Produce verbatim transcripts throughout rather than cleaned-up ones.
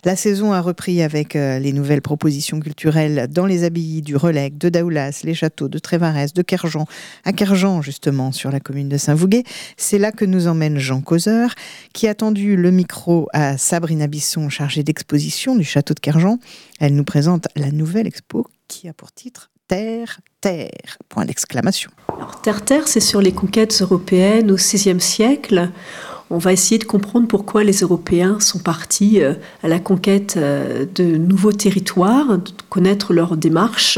La saison a repris avec euh, les nouvelles propositions culturelles dans les abbayes du Relecq, de Daoulas, les châteaux de Trévarès, de Kerjan, à Kerjan justement, sur la commune de Saint-Vougué. C'est là que nous emmène Jean Causeur, qui a tendu le micro à Sabrina Bisson, chargée d'exposition du château de Kerjan. Elle nous présente la nouvelle expo qui a pour titre Terre, Terre, point d'exclamation. Alors, Terre, Terre, c'est sur les conquêtes européennes au seizième siècle. On va essayer de comprendre pourquoi les Européens sont partis à la conquête de nouveaux territoires, de connaître leur démarche.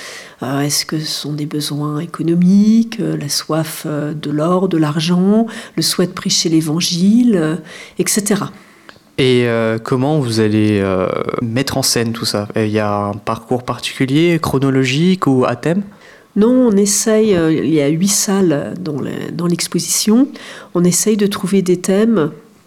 Est-ce que ce sont des besoins économiques, la soif de l'or, de l'argent, le souhait de prêcher l'évangile, et cetera. Et euh, comment vous allez euh, mettre en scène tout ça ? Il y a un parcours particulier, chronologique ou à thème ? Non, on essaye, euh, il y a huit salles dans, le, dans l'exposition, on essaye de trouver des thèmes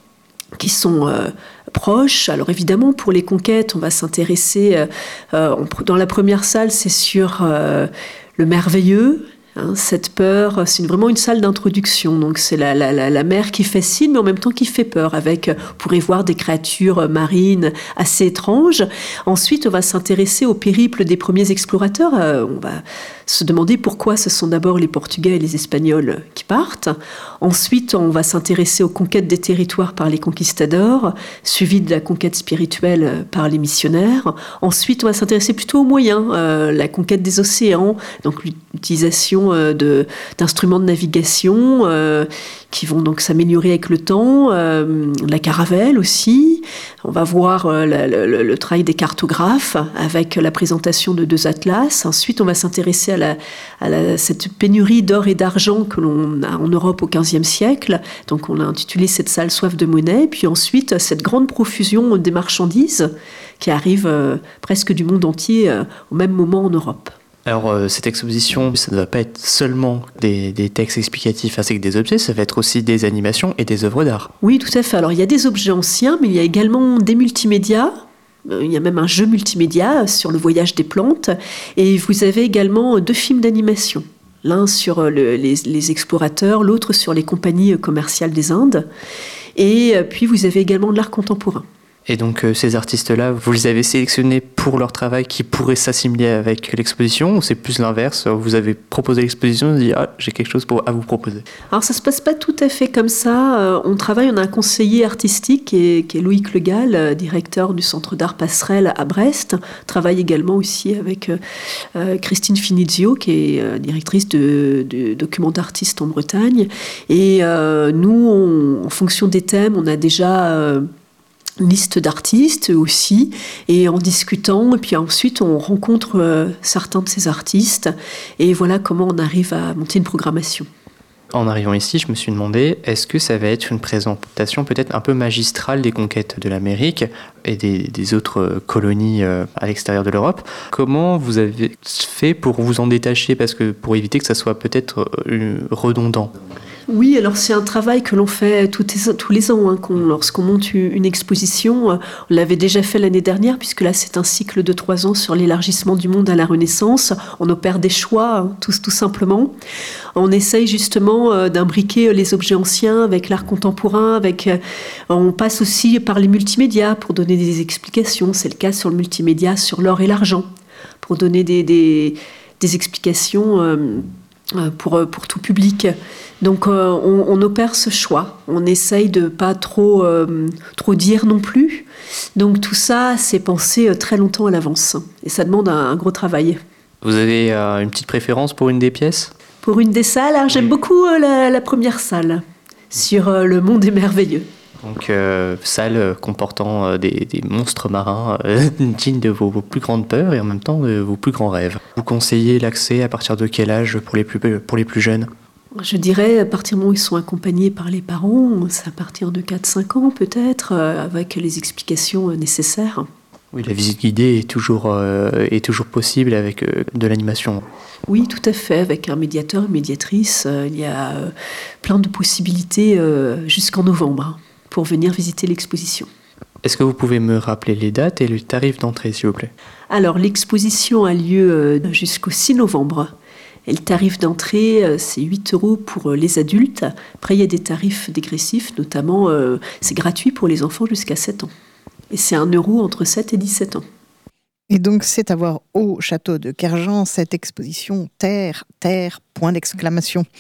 qui sont euh, proches. Alors évidemment, pour les conquêtes, on va s'intéresser, euh, euh, on, dans la première salle, c'est sur euh, le merveilleux. Hein, cette peur, c'est vraiment une salle d'introduction. Donc c'est la, la, la, la mer qui fascine, mais en même temps qui fait peur. Avec, vous pourrez voir des créatures marines assez étranges. Ensuite, on va s'intéresser au périple des premiers explorateurs. Euh, on va se demander pourquoi ce sont d'abord les Portugais et les Espagnols qui partent. Ensuite, on va s'intéresser aux conquêtes des territoires par les conquistadors, suivi de la conquête spirituelle par les missionnaires. Ensuite, on va s'intéresser plutôt aux moyens, euh, la conquête des océans, donc l'utilisation De, d'instruments de navigation euh, qui vont donc s'améliorer avec le temps, euh, la caravelle aussi. On va voir euh, le, le, le travail des cartographes avec la présentation de deux atlas. Ensuite, on va s'intéresser à, la, à la, cette pénurie d'or et d'argent que l'on a en Europe au quinzième siècle. Donc, on a intitulé cette salle Soif de monnaie. Puis ensuite, cette grande profusion des marchandises qui arrivent euh, presque du monde entier euh, au même moment en Europe. Alors, euh, cette exposition, ça ne va pas être seulement des, des textes explicatifs ainsi que des objets, ça va être aussi des animations et des œuvres d'art. Oui, tout à fait. Alors, il y a des objets anciens, mais il y a également des multimédias. Il y a même un jeu multimédia sur le voyage des plantes. Et vous avez également deux films d'animation. L'un sur le, les, les explorateurs, l'autre sur les compagnies commerciales des Indes. Et puis, vous avez également de l'art contemporain. Et donc euh, ces artistes-là, vous les avez sélectionnés pour leur travail qui pourrait s'assimiler avec l'exposition, ou c'est plus l'inverse ? Vous avez proposé l'exposition et vous avez dit « Ah, j'ai quelque chose pour, à vous proposer ». Alors ça ne se passe pas tout à fait comme ça. Euh, on travaille, on a un conseiller artistique qui est, qui est Loïc Legal, euh, directeur du Centre d'art Passerelle à Brest. On travaille également aussi avec euh, Christine Finizio, qui est euh, directrice de, de Documents d'artistes en Bretagne. Et euh, nous, on, en fonction des thèmes, on a déjà... Euh, une liste d'artistes aussi, et en discutant, et puis ensuite on rencontre euh, certains de ces artistes, et voilà comment on arrive à monter une programmation. En arrivant ici, je me suis demandé, est-ce que ça va être une présentation peut-être un peu magistrale des conquêtes de l'Amérique et des, des autres colonies euh, à l'extérieur de l'Europe ? Comment vous avez fait pour vous en détacher, parce que pour éviter que ça soit peut-être euh, redondant ? Oui, alors c'est un travail que l'on fait tous les, tous les ans. Hein, qu'on, lorsqu'on monte une exposition, on l'avait déjà fait l'année dernière, puisque là c'est un cycle de trois ans sur l'élargissement du monde à la Renaissance. On opère des choix, hein, tout, tout simplement. On essaye justement euh, d'imbriquer les objets anciens avec l'art contemporain. Avec, euh, on passe aussi par les multimédias pour donner des explications. C'est le cas sur le multimédia sur l'or et l'argent, pour donner des, des, des explications euh, pour, pour tout public. Donc euh, on, on opère ce choix, on essaye de pas trop, euh, trop dire non plus. Donc tout ça, c'est pensé très longtemps à l'avance et ça demande un, un gros travail. Vous avez euh, une petite préférence pour une des pièces ? Pour une des salles, alors, j'aime oui. beaucoup euh, la, la première salle, sur euh, le monde est merveilleux. Donc euh, salle comportant euh, des, des monstres marins euh, dignes de vos, vos plus grandes peurs et en même temps de vos plus grands rêves. Vous conseillez l'accès à partir de quel âge pour les plus, pour les plus jeunes ? Je dirais, à partir du moment où ils sont accompagnés par les parents, c'est à partir de quatre à cinq ans peut-être, euh, avec les explications nécessaires. Oui, la visite guidée est toujours, euh, est toujours possible avec euh, de l'animation. Oui, tout à fait, avec un médiateur, une médiatrice. Euh, il y a euh, plein de possibilités euh, jusqu'en novembre hein, pour venir visiter l'exposition. Est-ce que vous pouvez me rappeler les dates et le tarif d'entrée, s'il vous plaît ? Alors, l'exposition a lieu euh, jusqu'au six novembre. Et le tarif d'entrée, c'est huit euros pour les adultes. Après, il y a des tarifs dégressifs, notamment, euh, c'est gratuit pour les enfants jusqu'à sept ans. Et c'est un euro entre sept et dix-sept ans. Et donc, c'est à voir au château de Kerjan cette exposition Terre, Terre, point d'exclamation.